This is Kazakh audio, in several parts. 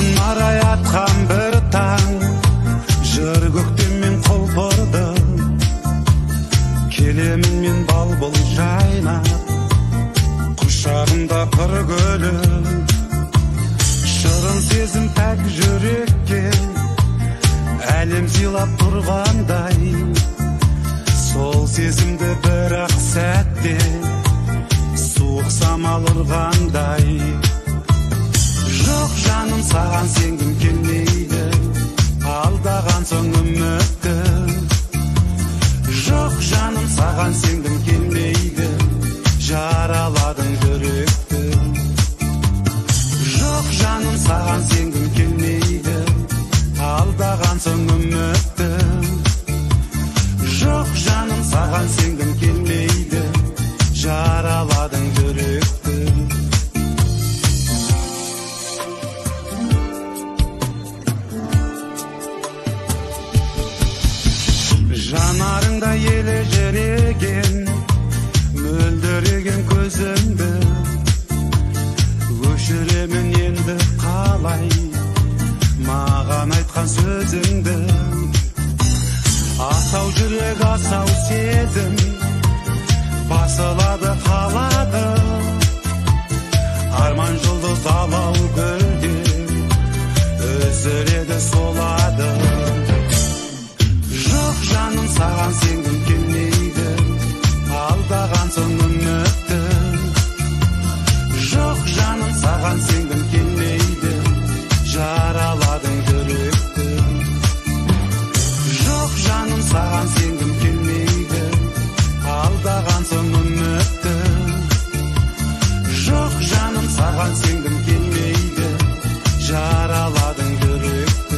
Арай атқан бір таң, жыр көктем мен құлпырдым. Келемін мен балбұл жайнап, құшағымда қыр гүлім. Шырын сезім пәк жүрекке, әлем сыйлап тұрғандай. Сол сезімді бір-ақ сәтте суық самал ұрғандай. Жоқ жаным, саған сенгім келмейді, алдаған соң үмітті. Жоқ жаным, саған сенгім келмейді, жараладың жүректі. Жоқ жаным, саған сенгім келмейді, алдаған соң үмітті. Жоқ жаным, саған сенгім келмейді, жараладың жүректі. Жанарыңда ележіреген, мөлдіреген көзіңді өшіремін енді қалай, маған айтқан сөзіңді. Асау жүрек, асау сезім, басылады қалады. Арман жұлдыз алау гүлдер үзіледі солады. Жоқ жаным, саған сенгім келмейді, алдаған соң үмітті. Жоқ жаным, саған сенгім келмейді, жараладың жүректі. Жоқ жаным, саған сенгім келмейді, алдаған соң үмітті. Жоқ жаным, саған сенгім келмейді, жараладың жүректі.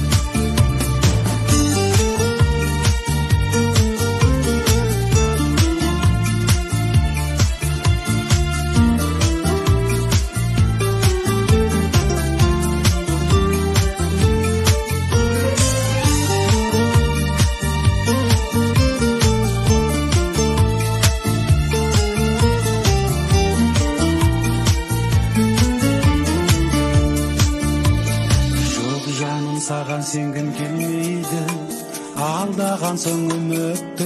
Саған сенгім келмейді, алдаған соң үмітті.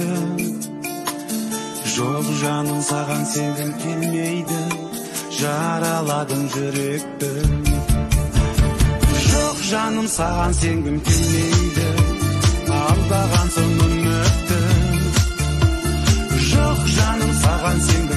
Жоқ жаным, саған сенгім келмейді, жараладың жүректі. Жоқ жаным, саған сенгім келмейді, алдаған соң үмітті. Жоқ жаным, саған сенгім